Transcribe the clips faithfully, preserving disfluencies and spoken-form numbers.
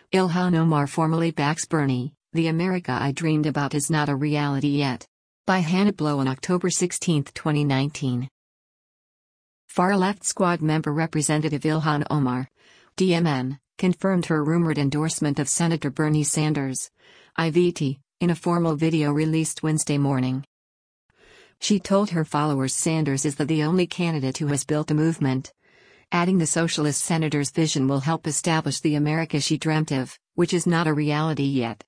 Ilhan Omar formally backs Bernie, "The America I dreamed about is not a reality yet." By Hannah Blow on October sixteenth, twenty nineteen. Far-left squad member Representative Ilhan Omar, D M N, confirmed her rumored endorsement of Senator Bernie Sanders, I V T, in a formal video released Wednesday morning. She told her followers Sanders is the, the only candidate who has built a movement, adding the socialist senator's vision will help establish the America she dreamt of, which is not a reality yet.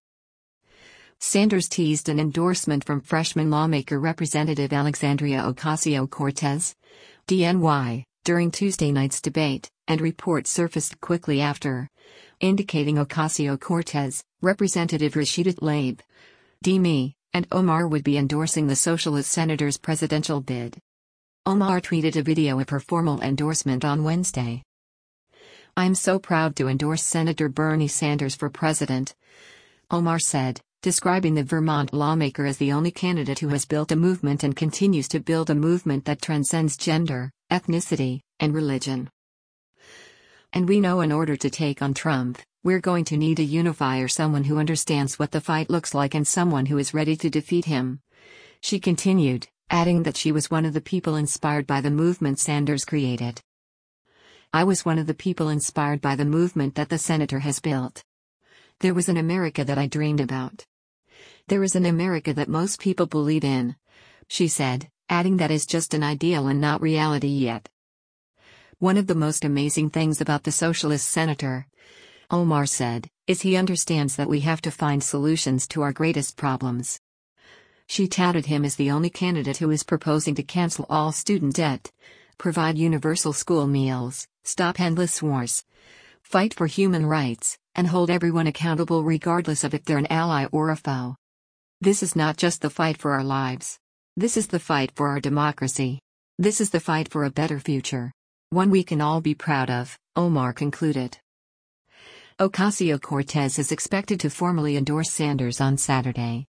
Sanders teased an endorsement from freshman lawmaker Representative Alexandria Ocasio-Cortez, D N Y, during Tuesday night's debate, and reports surfaced quickly after, indicating Ocasio-Cortez, Representative Rashida Tlaib, D M E, and Omar would be endorsing the socialist senator's presidential bid. Omar tweeted a video of her formal endorsement on Wednesday. "I'm so proud to endorse Senator Bernie Sanders for president," Omar said, describing the Vermont lawmaker as the only candidate who has built a movement and continues to build a movement that transcends gender, ethnicity, and religion. "And we know in order to take on Trump, we're going to need a unifier, someone who understands what the fight looks like and someone who is ready to defeat him," she continued, adding that she was one of the people inspired by the movement Sanders created. "I was one of the people inspired by the movement that the senator has built. There was an America that I dreamed about. There is an America that most people believe in," she said, adding that is just an ideal and not reality yet. "One of the most amazing things about the socialist senator," Omar said, "is he understands that we have to find solutions to our greatest problems." She touted him as the only candidate who is proposing to cancel all student debt, provide universal school meals, stop endless wars, fight for human rights, and hold everyone accountable regardless of if they're an ally or a foe. "This is not just the fight for our lives. This is the fight for our democracy. This is the fight for a better future. One we can all be proud of," Omar concluded. Ocasio-Cortez is expected to formally endorse Sanders on Saturday.